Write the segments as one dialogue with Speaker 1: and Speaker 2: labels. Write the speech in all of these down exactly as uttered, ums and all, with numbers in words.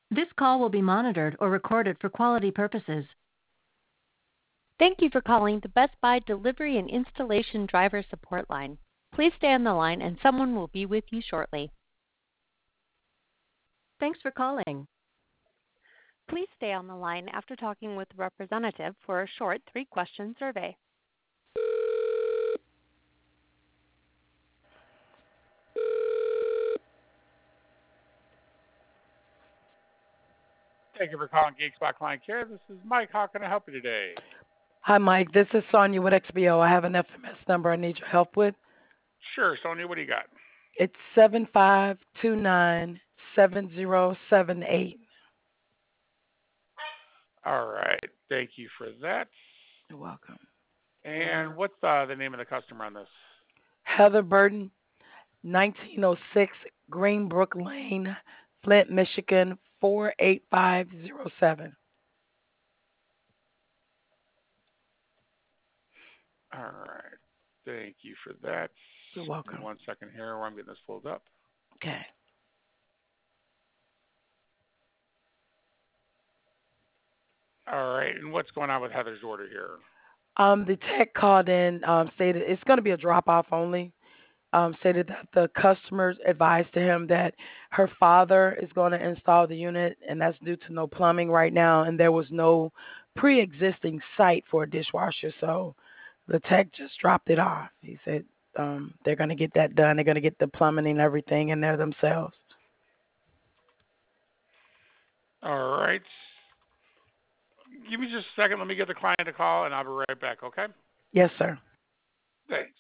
Speaker 1: This call will be monitored or recorded for quality purposes.
Speaker 2: Thank you for calling the Best Buy Delivery and Installation Driver Support Line. Please stay on the line and someone will be with you shortly.
Speaker 1: Thanks for calling.
Speaker 2: Please stay on the line after talking with a representative for a short three-question survey.
Speaker 3: Thank you for calling GeekSpot Client Care. This is Mike. How can I help you today?
Speaker 4: Hi, Mike. This is Sonia with X B O. I have an F M S number I need your help with.
Speaker 3: Sure, Sonia. What do you got?
Speaker 4: It's seven five two nine seven zero seven eight.
Speaker 3: All right. Thank you for that.
Speaker 4: You're welcome.
Speaker 3: And what's uh, the name of the customer on this?
Speaker 4: Heather Burton, nineteen oh six Greenbrook Lane, Flint, Michigan, four eight five zero seven.
Speaker 3: All right. Thank you for that.
Speaker 4: You're welcome.
Speaker 3: Give me one second here while I'm getting this pulled up.
Speaker 4: Okay.
Speaker 3: All right. And what's going on with Heather's order here?
Speaker 4: Um, the tech called in, um, stated it's going to be a drop-off only. Um, stated that the customers advised to him that her father is going to install the unit, and that's due to no plumbing right now, and there was no pre-existing site for a dishwasher, so the tech just dropped it off. He said um, they're going to get that done. They're going to get the plumbing and everything in there themselves.
Speaker 3: All right. Give me just a second. Let me get the client a call, and I'll be right back, okay?
Speaker 4: Yes, sir.
Speaker 3: Thanks.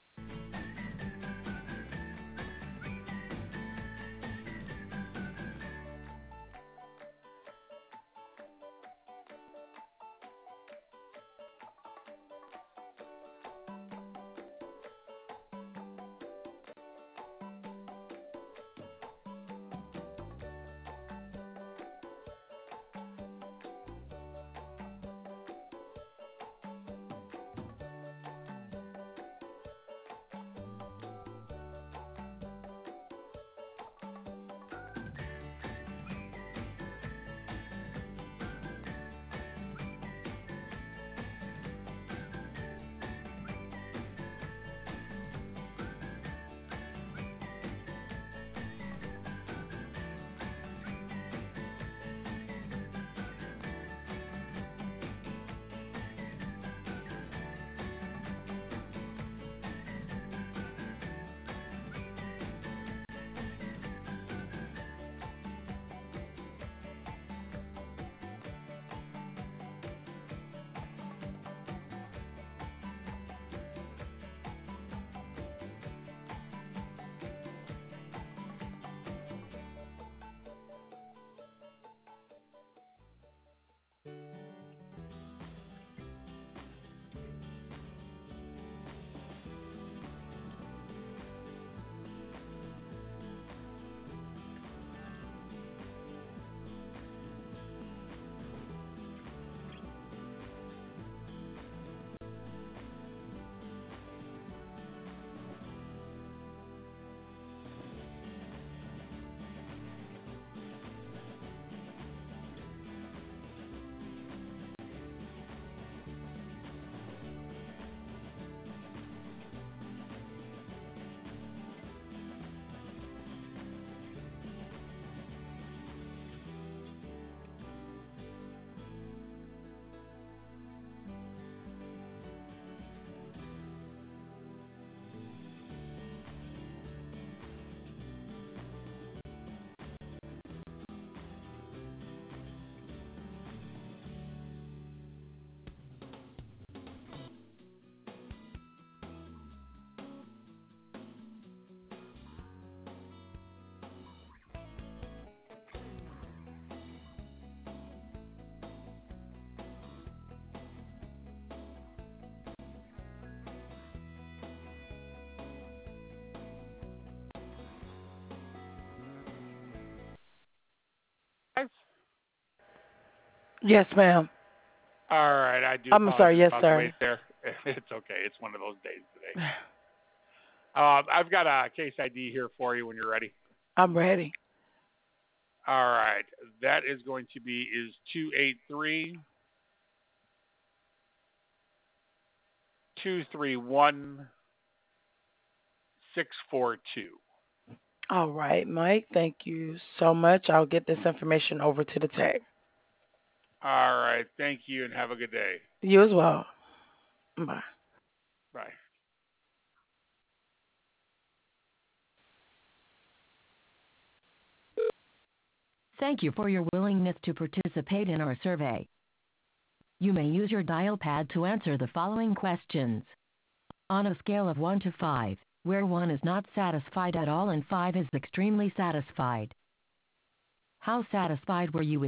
Speaker 4: Yes, ma'am.
Speaker 3: All right. I do
Speaker 4: I'm
Speaker 3: apologize
Speaker 4: sorry. Yes,
Speaker 3: about the
Speaker 4: sir.
Speaker 3: wait there. It's okay. It's one of those days today. Uh, I've got a case I D here for you when you're ready.
Speaker 4: I'm ready.
Speaker 3: All right. That is going to be is two eight three, two three one, six four two.
Speaker 4: All right, Mike. Thank you so much. I'll get this information over to the tech.
Speaker 3: All right. Thank you and have a good day.
Speaker 4: You as well. Bye.
Speaker 3: Bye.
Speaker 1: Thank you for your willingness to participate in our survey. You may use your dial pad to answer the following questions. On a scale of one to five, where one is not satisfied at all and five is extremely satisfied, how satisfied were you with